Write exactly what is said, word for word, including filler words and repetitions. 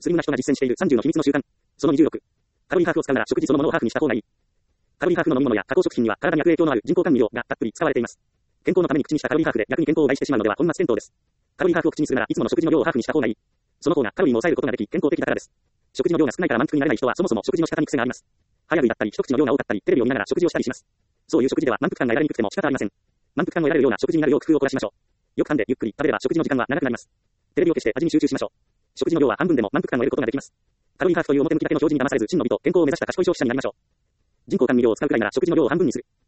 スリムな人が実践しているさんじゅうの秘密の習慣。そのにじゅうろく。カロリーハーフを使うなら食事そのものをハーフにした方がいい。カロリーハーフの飲み物や加工食品には体に悪影響のある人工甘味料がたっぷり使われています。健康のために口にしたカロリーハーフで逆に健康を害してしまうのでは本末転倒です。カロリーハーフを口にするならいつもの食事の量をハーフにした方がいい。その方がカロリーも抑えることができ健康的だからです。食事の量が少ないから満腹になれない人はそもそも食事の仕方に癖があります。早食いだったり一口の量が多かったりテレビを見ながら食事をしたりします。そういう食事では満腹感が得られにくくても仕方ありません。満腹感を得られるような食事になるよう工夫を凝らしましょう。よく噛んでゆっくり食べれば食事の時間は長くなります。テレビを消して味に集中しましょう。食事の量は半分でも満腹感を得ることができます。カロリーハーフという表向きだけの表示に騙されず真の美と健康を目指した賢い消費者になりましょう。人工甘味料を使うくらいなら食事の量を半分にする。